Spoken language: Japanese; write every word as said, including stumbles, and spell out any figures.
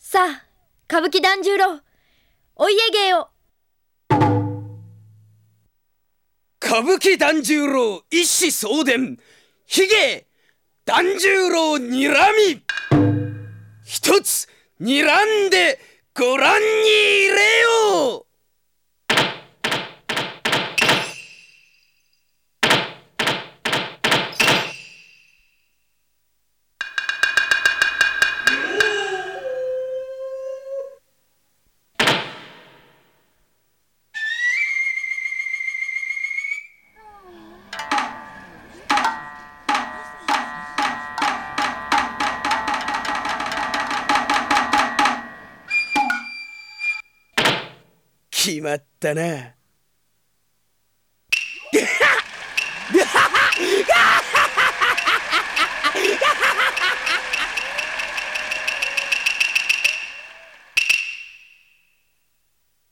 さあ、歌舞伎團十郎、お家芸を。 歌舞伎團十郎一子相伝、ひげ團十郎にらみ。一つにらんでご覧に入れよう。決まったな。